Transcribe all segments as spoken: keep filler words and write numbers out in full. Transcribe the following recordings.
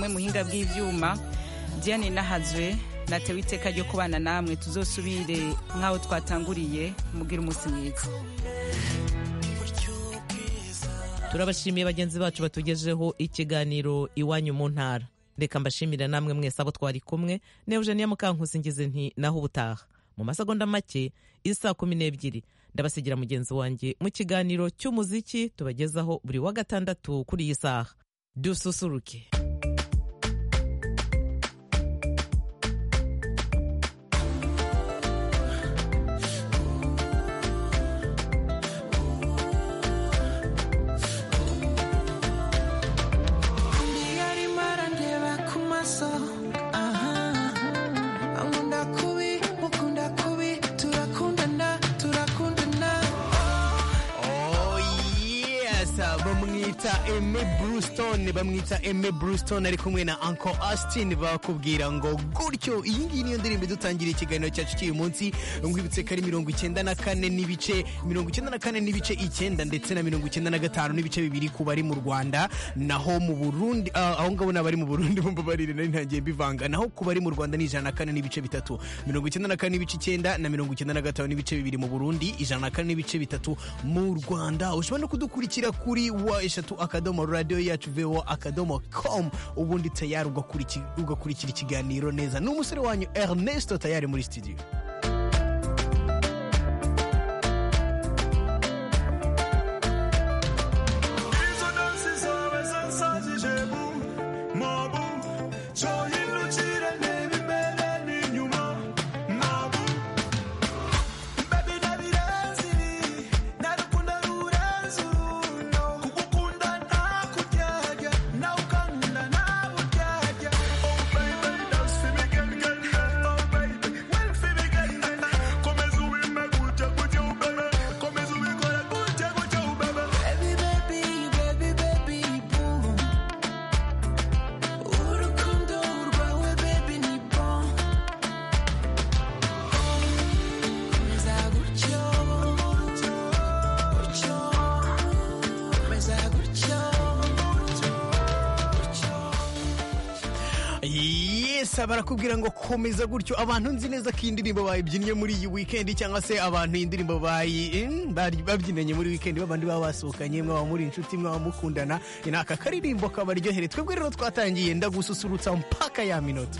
hamwe muhinga bw'ivyuma Diane Nahazwe natewe iteka ryo kubana namwe tuzosubire nkaho twatanguriye mugira umunsi mwiza. Turabashimiye bagenzi bacu batugejeho ikiganiro iwanyu mu ntara. Reka mbashimira namwe mwese abo twari kumwe. Ne Eugenia Mukankusi ngize nti naho ubutaha. Mu masegonda make isa kumi n'ebyiri ndabasigira mugenzi wanjye mu kiganiro cy'umuziki tubagezaho buri wa gatandatu kuri iyi saha. Dususuruke. Aime Brewston bamwita Aime Brewston ari kumwe na Uncle Austin bakubwira ngo gutyo. Iyi ngiyi niyo ndirimbo dutangira ikiganiro cyacu cy'uyu munsi. Ngwibutse kari mirongo icyenda na kane n'ibice mirongo icyenda na kane n'ibice icyenda ndetse na mirongo icyenda na gatanu n'ibice bibiri ku bari mu Rwanda, naho mu Burundi uh, aho ngabo n'abari mu Burundi mu babarire nari ntangiye bivanga, naho ku bari mu Rwanda ni ijana na kane n'ibice bitatu, mirongo icyenda na kane n'ibice icyenda na mirongo icyenda na gatanu n'ibice bibiri mu Burundi, ijana na kane n'ibice bitatu mu Rwanda. Ushobora no kudukurikira kuri wa eshatu akadomo radio yacu voa akadomo com, ubundi tayari ugakurikira ikiganiro neza. N'umusore wanyu Ernesto tayari muri studio. Barakubwira ngo komeza gutyo. Abantu nzi neza ko indirimbo bayibyinnye muri iyi weekend, cyangwa se abantu indirimbo bayi babyinanye muri weekend, babandi baba basohokanye, mwa muri inshuti, mwa mukundana, inaka karirimbo kabaryohere. Twebwe rero twatangiye ndagususurutsa mpaka ya minota.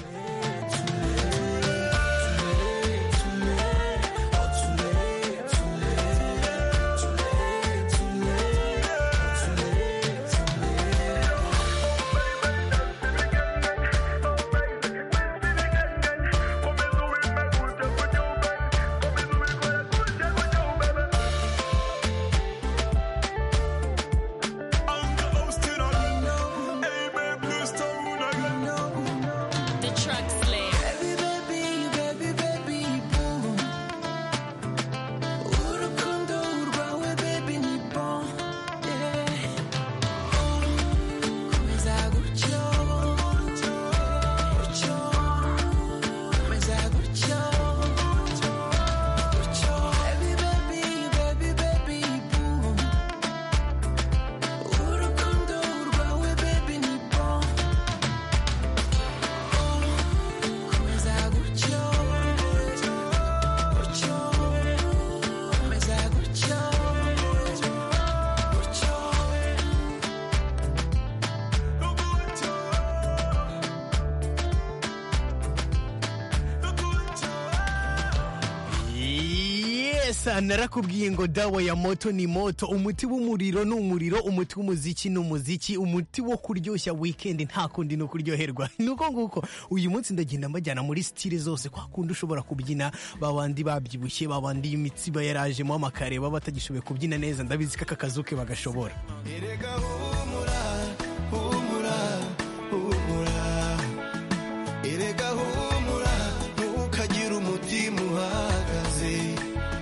Narakubwiye ngo dawa ya moto ni moto, umuti w'umuriro ni umuriro, umuti w'umuziki ni umuziki, umuti wo kuryoshya weekend nta kundi no kuryoherwa. Nuko nguko uyu munsi ndagenda mbajyana muri style zose, kwa kundi ushobora kubyina, babandi babyibushye, babandi imitsiba yaraje mu amakare, baba batagishoboye kubyina neza, ndabizi kaka kazuke bagashobora. Erega humura humura humura, erega humura ntukagira umutima uhagaze,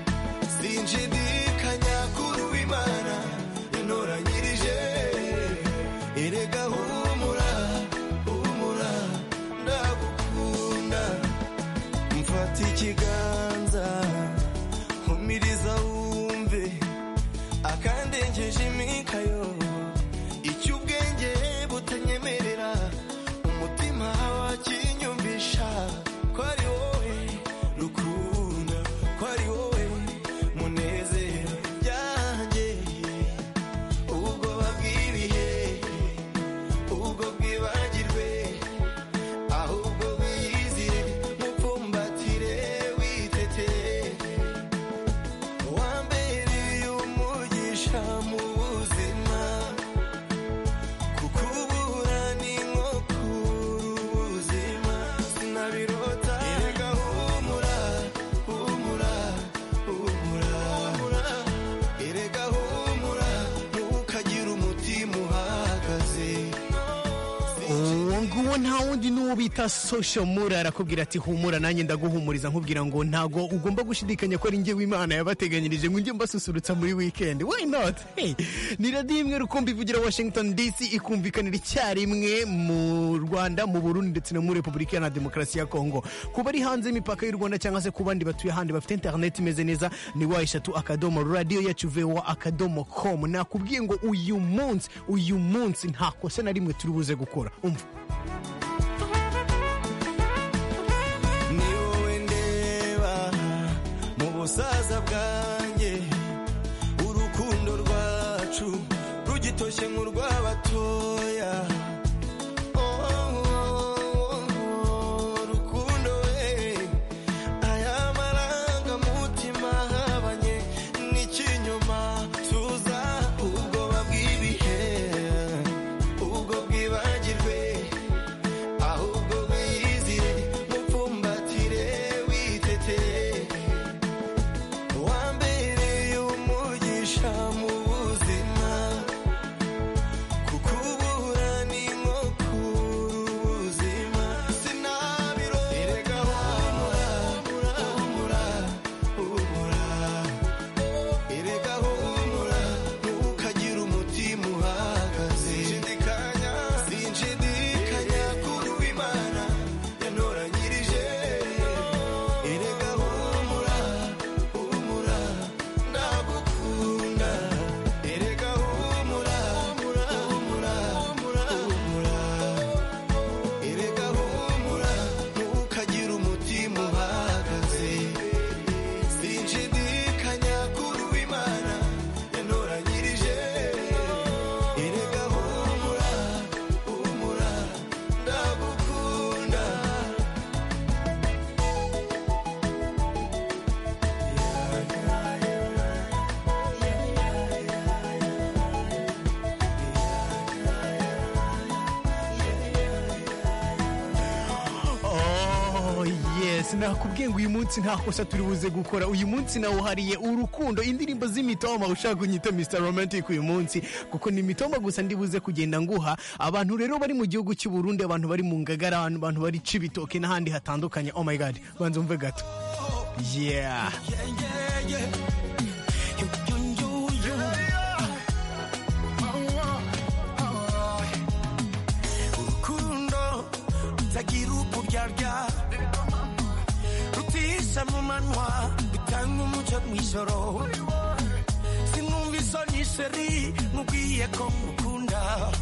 sinshidikanya kuri w'Imana yanoranyirije. Erega humura humura ndagukunda, mfata ikiganza humiriza wumve akandengeje imikayo, yego nta wundi n'uwo bita Social Mura arakubwira ati humura nanjye ndaguhumuriza nkubwira ngo ntago ugomba gushidikanya ko ari njye w'Imana yabateganyirije ngo njye mbasusurutsa muri weekend. Why not? Hey, ni radio imwe rukumbi ivugira Washington D C ikumvikanira icyarimwe mu Rwanda, mu Burundi ndetse no muri Repubulika ya Demokarasi ya Kongo. Kuba ari hanze imipaka y'u Rwanda cyangwa se ku bandi batuye handi bafite internet imeze neza ni wa eshatu akadomo radio yacu voa akadomo com. Nakubwiye ngo uyu munsi uyu munsi nta kosa na rimwe turi buze gukora. Umva ubusaza bwanjye urukundo rwacu rugitoshye nk'urw'abatoya rukundo we aya marangamutima habanye n'ikinyoma tuza ubwoba bw'ibihe ubwo bwibagirwe ahubwo wiyizire mupfumbatire witeteye nakubwiye ngo uyu munsi nta kosa turi buze gukora. Uyu munsi nawuhariye urukundo, indirimbo z'imitoma ushaka kunyita mister Romantic uyu munsi kuko ni imitoma gusa ndi buze kugenda nguha abantu rero bari mu gihugu cy'u Burundi, abantu bari mu Ngagara, abantu bari Cibitoke n'ahandi hatandukanye. Oh my god, banza umve gato. Yeah, urukundo rutagira ukuryarya rutisha mu manwa bitanga umucyo mw'ijoro sinumva isoni sheri mubwiye ko mukunda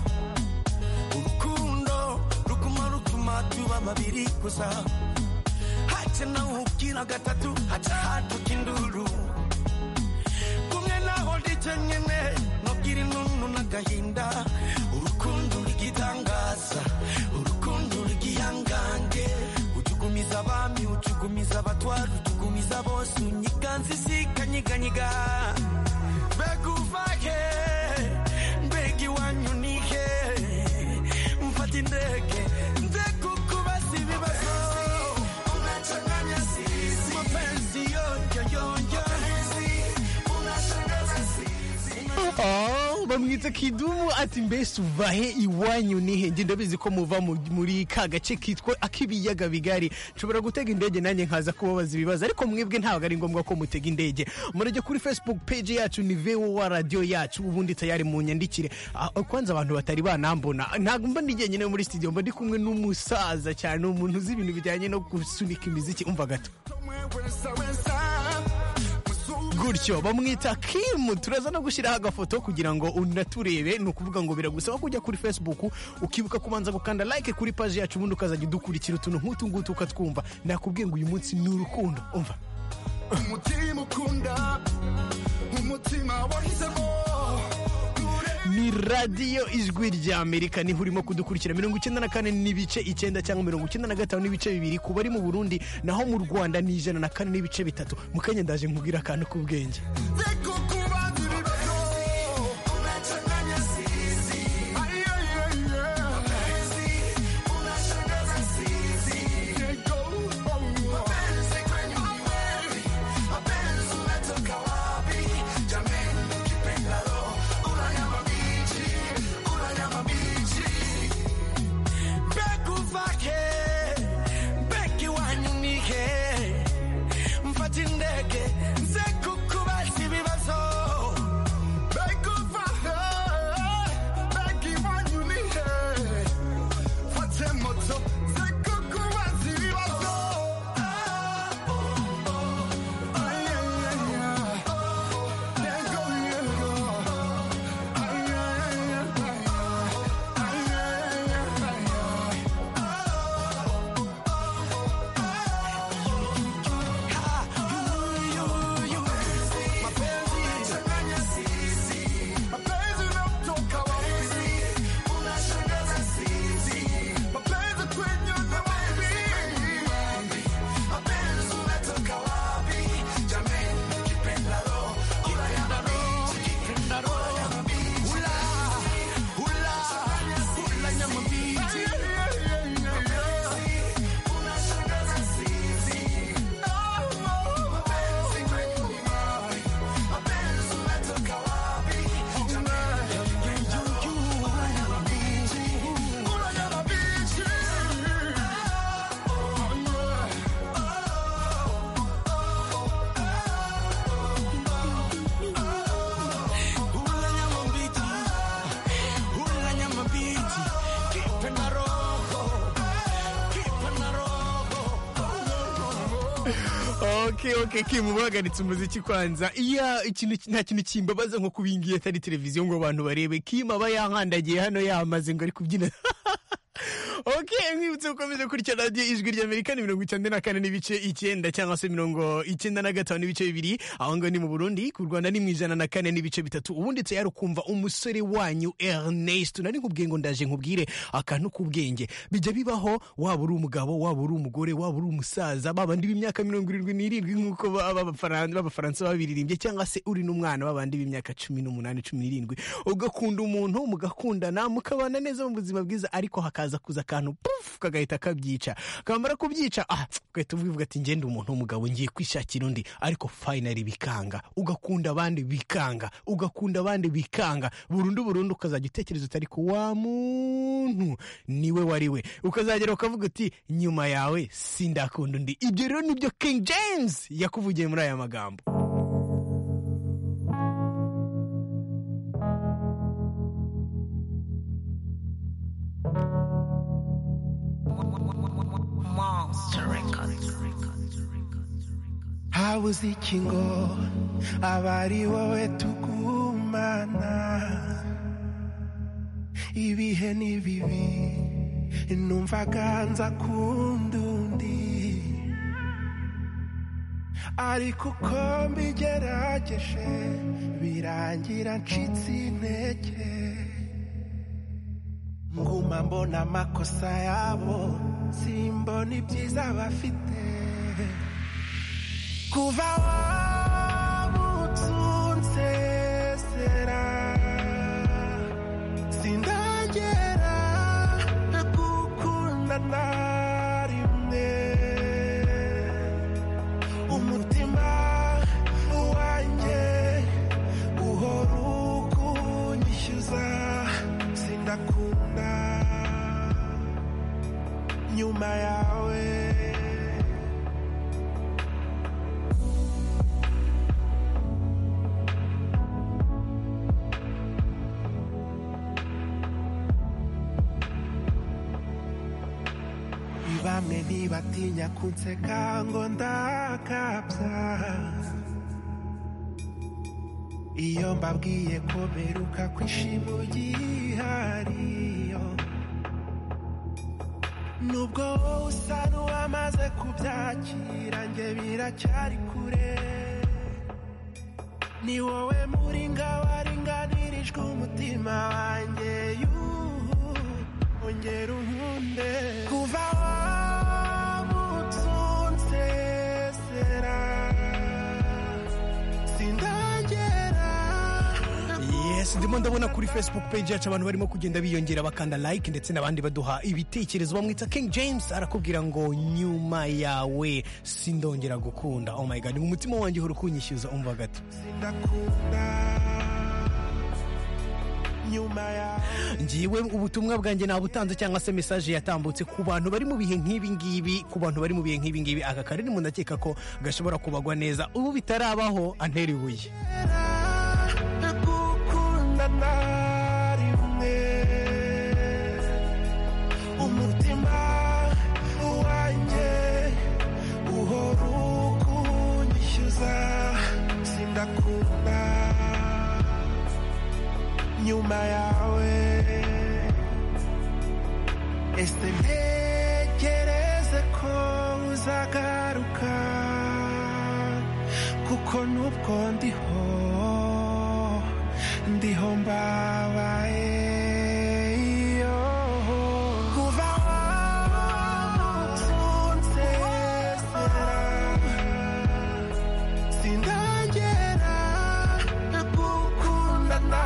urukundo ruguma rutuma tuba babiri gusa hace nawe ubwira gatatu haca haduka induru kumwe naho ndicyo nyene nubwira inunu n'agahinda urukundo rugitangaza urukundo rugihangange utugumiza abami utugumiza abatwara utugumiza bose unyiganza isikanyiganyiga mbega uvake mbega iwanyu nihe mfata indege nze kukubaza ibibazo unachanganya sisi mapenzi yoyoyoyo unashangaza sisi. Oh, bamwita Kidumu ati mbese uvahe iwanyu nihe? Nje ndabizi ko muva muri ka gace kitwa akibiyaga bigari. Nshobora gutega indege nanjye nkaza kubabaza ibibazo, ariko mwebwe ntabwo ari ngombwa ko mutega indege. Murajya kuri Facebook page yacu ni voa radio yacu, ubundi tayari mu nyandikire. Kwanza abantu batari banambona, ntabwo mba ndi jyenyine muri studio, mba ndi kumwe n'umusaza cyane, umuntu uzi ibintu bijyanye no gusunika imiziki. Umva gato gutyo bamwita Kim. Turaza no gushyiraho agafoto kugira ngo unaturebe. Ni ukuvuga ngo biragusaba kujya kuri Facebook ukibuka kubanza gukanda like kuri page yacu, ubundi ukazajya udukurikira utuntu nk'utu ngutu ukatwumva. Nakubwiye ngo uyu munsi ni urukundo. Umva umutima ukunda umutima wahisemo ni radio ijwi rya Amerika, niho urimo kudukurikira mirongo icyenda na kane n'ibice icyenda cyangwa mirongo icyenda na gatanu n'ibice bibiri ku bari mu Burundi, naho mu Rwanda ni ijana na kane n'ibice bitatu. Mukanya ndaje nkubwira akantu k'ubwenge. okay okay Kim ubagaritse umuziki kwanza iya ikintu nta kintu kimbabaza nko kubingiye atari televiziyo ngo abantu barebe Kim aba yankandagiye hano yamaze ngo ari kubyina. Okay, mwibutse ukomeje kurya radio ijwi rya Amerika ni mirongo icyenda na kane n'ibice icyenda cyangwa se mirongo icyenda na gatanu n'ibice bibiri aho ngo ni mu Burundi ku Rwanda ni mu ijana na kane n'ibice bitatu ubundi tse yarukumva umusore wanyu Ernest nari nkubwiye ngo ndaje nkubwire akantu kubwenge bijya bibaho waba uri umugabo waba uri umugore waba uri umusaza babandi b'imyaka mirongo irindwi n'irindwi nkuko b'abafaransa b'abafaransa babiririmbye cyangwa se uri n'umwana babandi b'imyaka cumi n'umunani cumi n'irindwi ugakunda umuntu mugakundana mukabana neza mu buzima bwiza ariko hakaza kuza kantu puf kagahita kabyica kamara kubyica ah ugahita uvuga ati ngende umuntu w'umugabo ngiye kwishakira undi ariko finally bikanga ugakunda abandi bikanga ugakunda abandi bikanga burundu burundu ukazajya utekereza utari ko wa muntu niwe wari we ukazagera ukavuga uti nyuma yawe sindakunda undi ibyo rero nibyo King James yakuvugiye muri aya magambo. habuze ikingo abari wowe tugumana ibihe ni bibi numvaga nza kundundi ariko uko mbigerageje birangira ncitse intege nguma mbona amakosa yabo simbona ibyiza bafite kuva wabutsunze sera sindagera gukunda na rimwe umutima wanjye uhora ukunyishyuza sindakunda nyuma yawe bamwe ntibatinya kunseka ngo ndakabya iyo mbabwiye ko mperuka kwishima ugihariyo nubwo wowe usa n'uwamaze kubyakira njye biracyari kure ni wowe muringa waringanirijwe umutima wanjye yuhu ongera unkunde kuva wabutsunze sera sindagera. Yes, ndimo ndabona kuri Facebook page yacu abantu barimo kugenda biyongera bakanda like ndetse nabandi baduha ibitekerezo bamwita King James arakubwira ngo nyuma yawe sindongera gukunda. Oh my god, mu mutima wanjye horo kunyishyuza umva gato sindakunda nyuma ya ngiwe ubutumwa bwanjye nabutanze cyangwa se message yatambutse ku bantu bari mu bihe nk'ibi ngibi ku bantu bari mu bihe nk'ibi ngibi aka karere mu ndakeka ko gashobora kubagwa neza ubu bitarabaho antera ibuye gukunda na rimwe umutima wanjye uhora ukunyishyuza sindakunda nyuma yawe ese ntekereze ko uzagaruka kuko nubwo ndiho ndiho mbabaye kuva wabutsunze sera sindagera gukunda na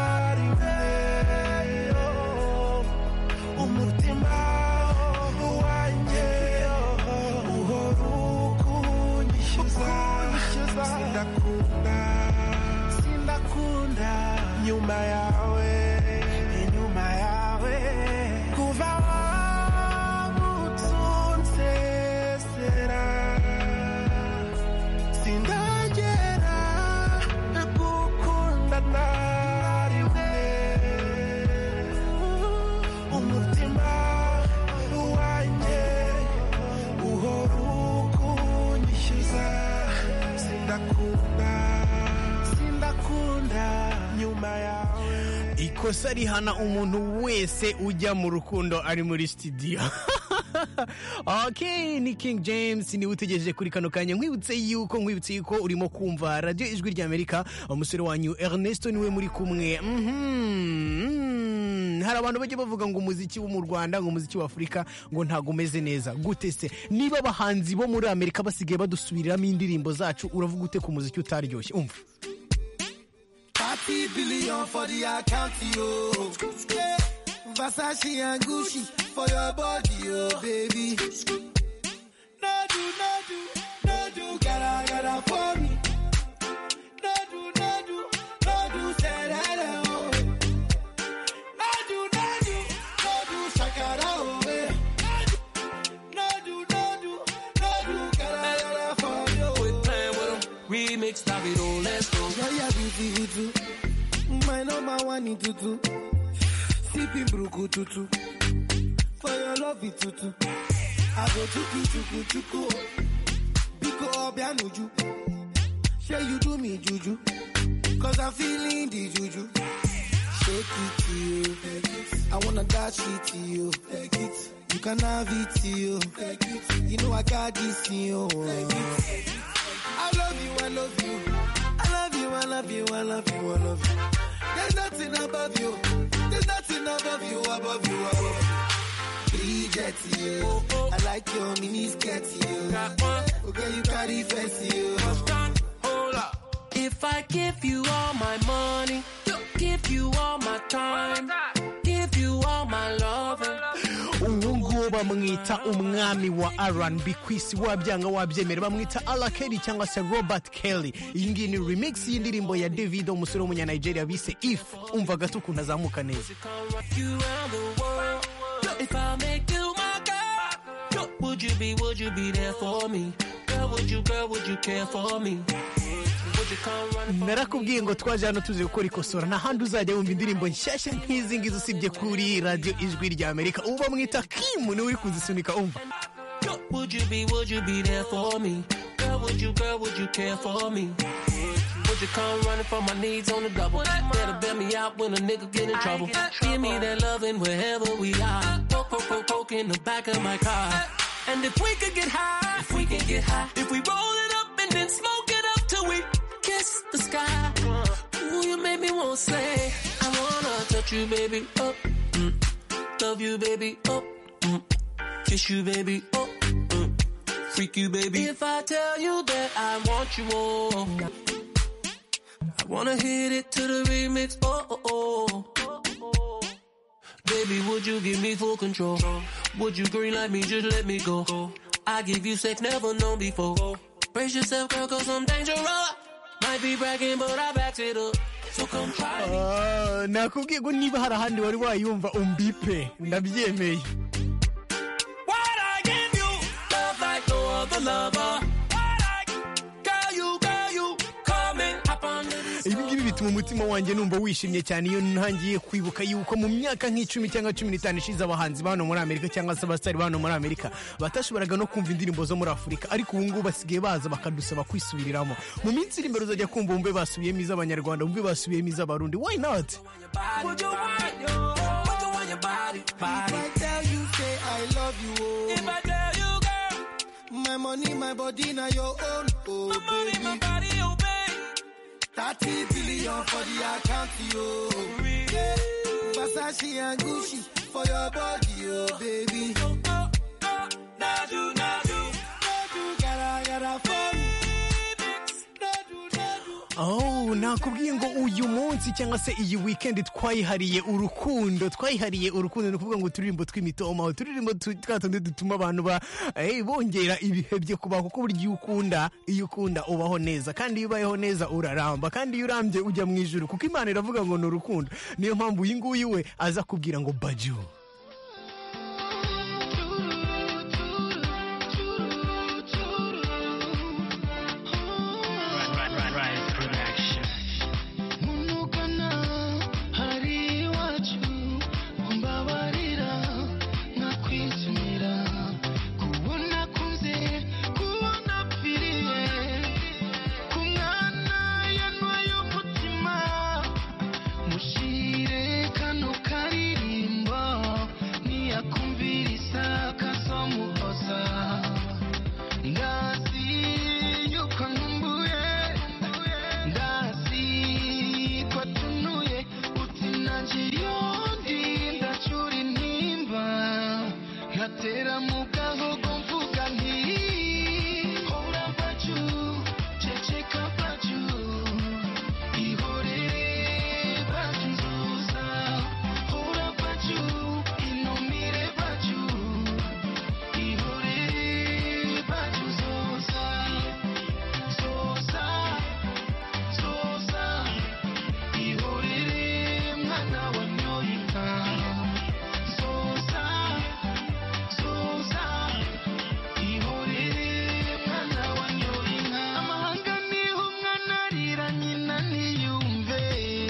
umutima wanjye uhora ukunyishyuza sindakunda sindakunda nyuma yawe inyuma yawe kuva wabutsunze sera sindagera gukunda na rimwe umutima wanjye uhora ukunyishyuza ikosa rihana umuntu wese ujya mu rukundo ari muri studio. Okay, ni King James ni utegereje kuri kano kanya. Nkwibutse yuko nkwibutse yuko urimo kumva radio Ijwi ry'Amerika. Umusore wanyu Ernesto niwe muri kumwe. Mhm. Hari abantu bajye bavuga ngo umuziki wo mu Rwanda ngo umuziki wa Afrika ngo ntago umeze neza. Gute se? Niba abahanzi bo muri Amerika basigaye badusubiriramo indirimbo zacu, uravuga ute ku muziki utaryoshye? Umva. thirty billion for the account, yo. Yeah. Versace and Gucci for your body, oh baby. No do, no do, no do, gotta, gotta for me. No do, no do, no do, say that, oh. No do, no do, no do, shakara, oh. No do, no do, no do, gotta, gotta for you. Quit playing with them, remix, stop it all, let's go. Yeah, yeah, beautiful too. My number one in tutu. Sipping bruku tutu. For your love it tutu. I go chuku chuku chuku. Biko obianuju. Say you do me juju. Cause I'm feeling the juju. Shake it to you. I wanna dash it to you. You can have it to you. You know I got this in you. I love you, I love you. I love you, I love you, I love you, I love you. There's nothing above you. There's nothing above you, above you, above you. Bridget, you. Oh, oh. I like your mini skirt, you. Okay, you carry fancy, you. Hold up. If I give you all my money, give you all my time, give you all my love. Uwo bamwita umwami wa R and B kwisi wabyanga wabyemera bamwita Ala Kelly cyangwa se Robert Kelly. Iyi ngiyi ni remix y'indirimbo ya Davido umusore w'umunya Nigeria bise If. Umva gato ukuntu azamuka neza. If I make you my girl, would you be, would you be there for me? Girl, would you, girl, would you care for me? Narakubwiye ngo twaje hano tuze gukora ikosora nta handi uzajya wumva indirimbo nshyashya nk'izi ngizi usibye kuri radio Ijwi ry'Amerika. Uba mwita Kim ni uri kuzisunika. Umva. Would you be, would you be there for me? Girl, would you, girl, would you care for me? Would you come running for my needs on the double? Better bail me out when a nigga get in trouble. Give me that loving wherever we are. Poke, poke, poke, poke in the back of my car. And if we could get high, if we could get high, if we roll it up and then smoke it up till we kiss the sky. Ooh, you made me want to say, I wanna touch you, baby, up. Mm. Love you, baby, up. Mm. Kiss you, baby, up. Mm. Freak you, baby. If I tell you that I want you all, I wanna hit it to the remix, oh, oh, oh. Baby, would you give me full control? Would you green like me, just let me go? I give you sex never known before. Brace yourself, girl, cause I'm dangerous. Might be bragging, but I backed it up. So come try me. Ah, nakubwiye ngo niba hari ahandi wari wayumva umbipe ndabyemeye. What I give you, love like no other lover. What I, girl, you, girl, you, come and hop on the Ibi ngibi bituma umutima wanjye numva wishimye cyane iyo ntangiye kwibuka yuko mu myaka nk'icumi cyangwa cumi n'itanu ishize abahanzi bano muri Amerika cyangwa se abasitari bano muri Amerika batashoboraga no kumva indirimbo zo muri Afurika, ariko ubu ngubu basigaye baza bakadusaba kwisubiriramo. Mu minsi iri imbere uzajya kumva umbe basubiyemo iz'Abanyarwanda, umbe basubiyemo iz'Abarundi. Why not? Would you want your, would you want your body, body? If I tell you, say I love you, oh. If I tell you, girl, my money, my body, now your own, oh my body, baby. my body, oh baby. thirty billion for the account, yo. Yeah. Versace and Gucci for your body, oh baby. Oh, oh, oh, nadu, nadu, nadu, gotta, gotta for me. Nadu, nadu. Oh, nakubwiye ngo uyu munsi cyangwa se iyi weekend twayihariye urukundo, twayihariye urukundo. Nukuvuga ngo turirimbo tw'imitoma, turirimbo twatonde dutuma abantu ba eh bongera ibihe byo kubaho, kuko buryo iyo ukunda, iyo ukunda ubaho neza, kandi iyo ubayeho neza uraramba, kandi iyo urambye ujya mu ijuru, kuko Imana iravuga ngo ni urukundo. Niyo mpamvu uyu nguyu we aza kubwira ngo Baju. Mushire nkatera mu gahogo mvuga nti hora baju ceceka baju ihorere baju zoza hora baju inumire baju ihorere baju zoza zoza zoza ihorere mwana wa nyoyinka zoza zoza ihorere mwana wa nyoyinka amahanga niho umwana arira nyina ntiyumve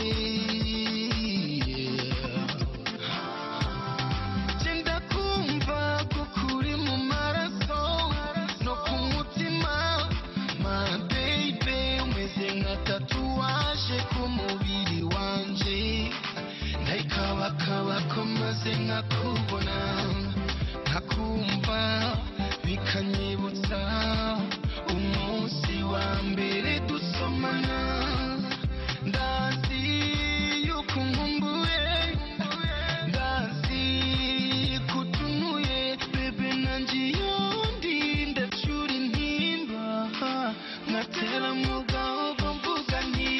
genda kumva ko kuri mu maraso no ku mutima my baby umeze nka tatuwaje ku mubiri wanje ndayikabakaba ko maze nkakubona nkakumva bikanyibutsa umunsi wa mbere dusomana ndazi yuko nkumbuye ndazi kutunuye bebe nanjye yondi ndacyura intimba nkatera mu gahogo mvuga nti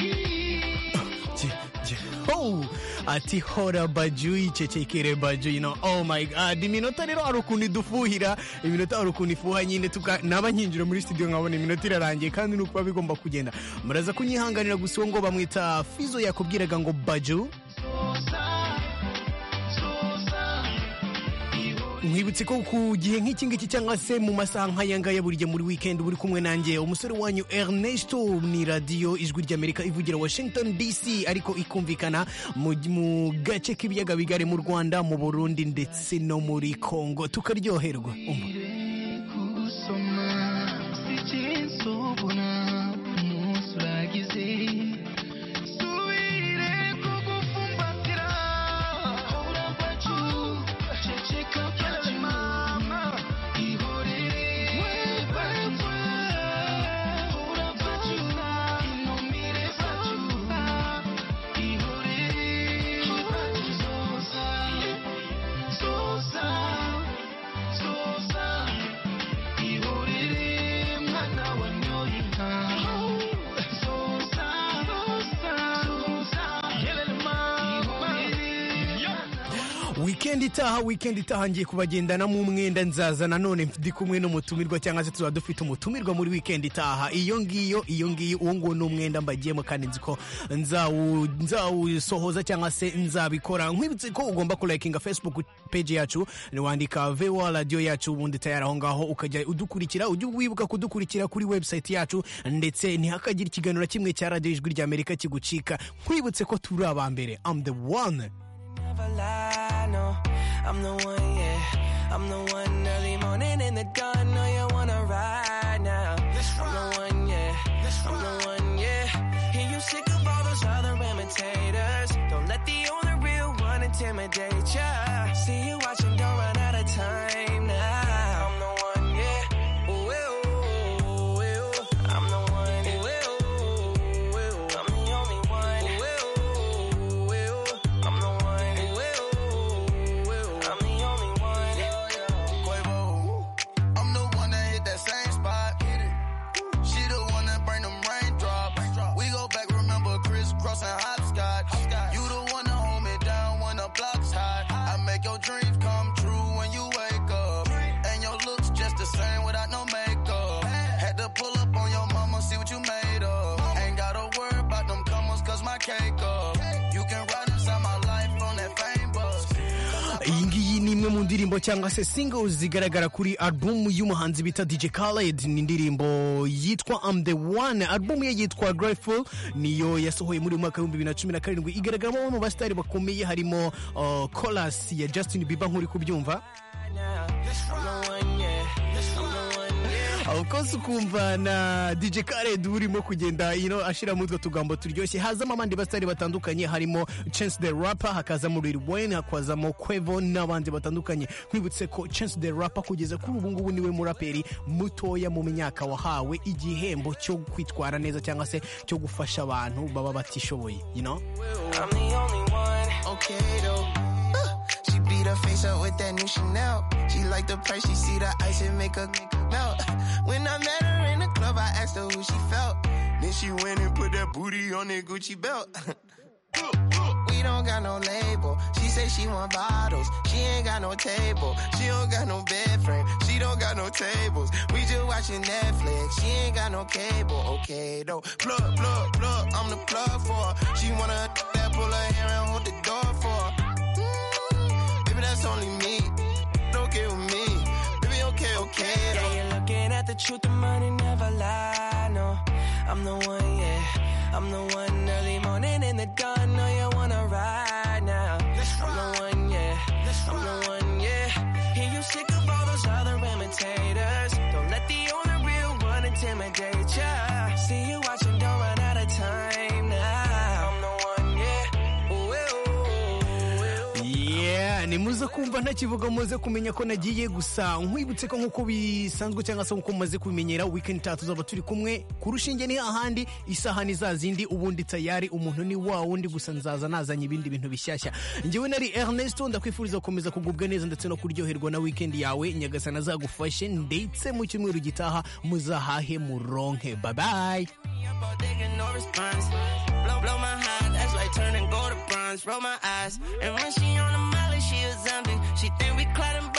Oh, ati hora baju icecekere baju, you know. Oh my god, iminota rero ari ukuntu idufuhira, iminota ari ukuntu ifuha nyine tuka naba nkinjira muri studio nkabona iminota irarangiye kandi nuko bigomba kugenda. Muraza kunyihanganira gusa ngo bamwita Fizo yakubwiraga ngo baju. Mwibutse ko ku gihe nk'iki ngiki cyangwa se mu masaha nk'aya ngaya buri gihe muri weekend buri kumwe nanjye umusore wanyu Ernesto ni radio ijwi ry'Amerika ivugira Washington D C ariko ikumvikana mu mu gace k'ibiyaga bigari mu Rwanda, mu Burundi ndetse no muri Congo tukaryoherwa. Weekend itaha weekend itaha ngiye kubagendana mu mwenda nzaza nanone ndi kumwe n'umutumirwa cyangwa se tuba dufite umutumirwa muri weekend itaha iyo ngiyo iyo ngiyo uwo ngo n'umwenda mbagiyemo kandi nziko nzawu nzawusohoza cyangwa se nzabikora. Nkwibutse ko ugomba ku likinga Facebook page yacu ni wandika V O A radio yacu ubundi tayari aho ngaho ukajya udukurikira ujye wibuka kudukurikira kuri website yacu ndetse ntihakagira ikiganiro kimwe cya radio ijwi ry'Amerika kigucika. Nkwibutse ko turi abambere. I'm the one. Never lie, no, I'm the one, yeah. I'm the one early morning in the dawn. No, you wanna ride now. I'm the one, yeah. I'm the one, yeah. Hear you sick of all those other imitators. Don't let the only real one intimidate ya. See you watching, don't run out of time now. I'm the one, yeah. Ooh, ooh, ooh, ooh. I'm the one, ooh, ooh, ooh. I'm the only one, ooh, ooh, ooh. I'm the one. mu ndirimbo cyangwa se singles zigaragara kuri album y'umuhanzi bita D J Khaled. Ni indirimbo yitwa I'm the One. Album ye yitwa Grateful, niyo yasohoye muri mwaka wa bibiri na cumi na karindwi. Igaragaramo mu bastari bakomeye harimo uh, chorus ya Justin Bieber nkuri kubyumva. Of course ukumva na D J Khaled urimo kugenda you know ashira mu tugambo turyoshye. Hazamo abandi bastari batandukanye harimo Chance the Rapper, hakazamo Lil Wayne, hakazamo Quavo n'abandi batandukanye. Kwibutse ko Chance the Rapper kugeza kuri ubu ngubu niwe muraperi mutoya mu myaka wahawe igihembo cyo kwitwara neza cyangwa se cyo gufasha abantu baba batishoboye, you know. I'm the only one. Okay though. Uh, she be beat her face up with that new Chanel. She like the price, she see the ice and make her melt. When I met her in the club, I asked her who she felt. Then she went and put that booty on that Gucci belt. We don't got no label. She say she want bottles. She ain't got no table. She don't got no bed frame. She don't got no tables. We just watching Netflix. She ain't got no cable. Okay, though. Plug, plug, plug. I'm the plug for her. She wanna that pull her hair and hold the door for her. Mm, baby, that's only me. Okay with me. Baby, okay, okay, though. Yeah, you're looking at the truth. The money never lie. No, I'm the one, yeah. I'm the one early morning in the dawn. Know you wanna ride now. I'm the one, yeah. I'm the one, yeah. Hear you sick of all those other imitators. Don't let the only real one intimidate ya. See you watching, don't run out of time now. I'm the one, yeah. Ooh, ooh, ooh. Yeah, ni muze kumva ntakivuga muze kumenya ko nagiye gusa nkwibutse ko nkuko bisanzwe cyangwa se nkuko maze kumenyera weekend tatu zaba turi kumwe kurushinge ni ahandi isaha ni zazindi ubundi tayari umuntu ni wa wundi gusa nzaza nazanye ibindi bintu bishyashya. Ngewe nari Ernesto ndakwifuriza gukomeza kugubwa neza ndetse no kuryoherwa na weekend yawe. Nyagasana azagufashe ndetse mu cyumweru gitaha muzahahe muronke. Bye bye. Blow, blow my heart, that's like turning gold to bronze. Roll my eyes, and when she on the molly, she a zombie. She think we caught him.